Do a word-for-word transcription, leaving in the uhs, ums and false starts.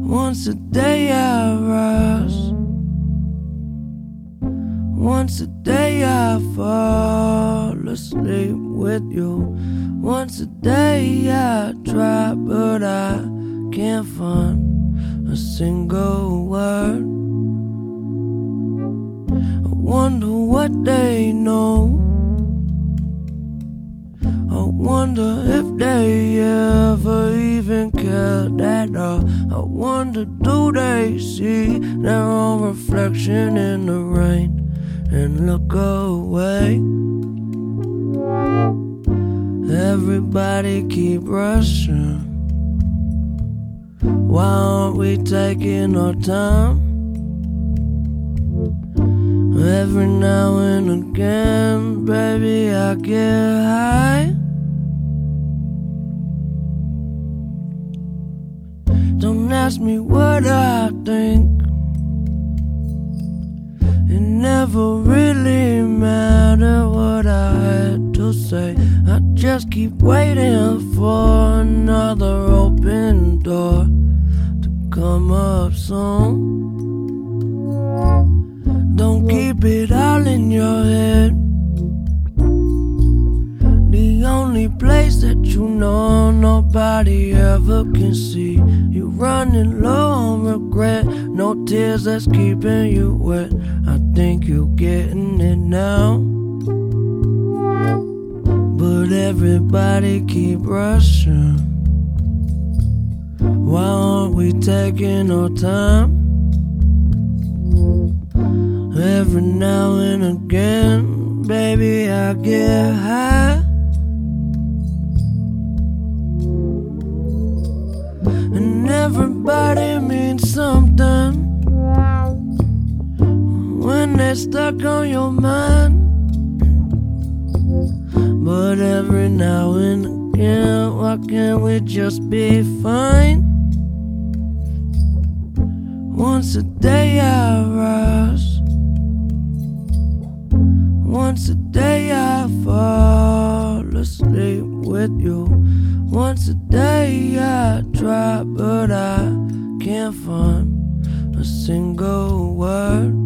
Once a day I rise, once a day I fall asleep with you. Once a day I try, but I can't find a single word. I wonder what they know. I wonder if they ever even cared at all. I wonder, do they see their own reflection in the rain and look away? Everybody keep rushing. Why aren't we taking our time? Every now and again, baby, I get high. Don't ask me what I think. It never really mattered what I had to say. I just keep waiting for another open door to come up soon. Don't keep it all in your head. The only place that you know nobody ever can see. You running low on regret, no tears that's keeping you wet. I think you're getting it now, but everybody keep rushing. Why aren't we taking our time? Every now and again, baby, I get high. And everybody means something when they're stuck on your mind. But every now and again, why can't we just be fine? Once a day I rise, once a day I fall asleep with you. Once a day I try, but I can't find a single word.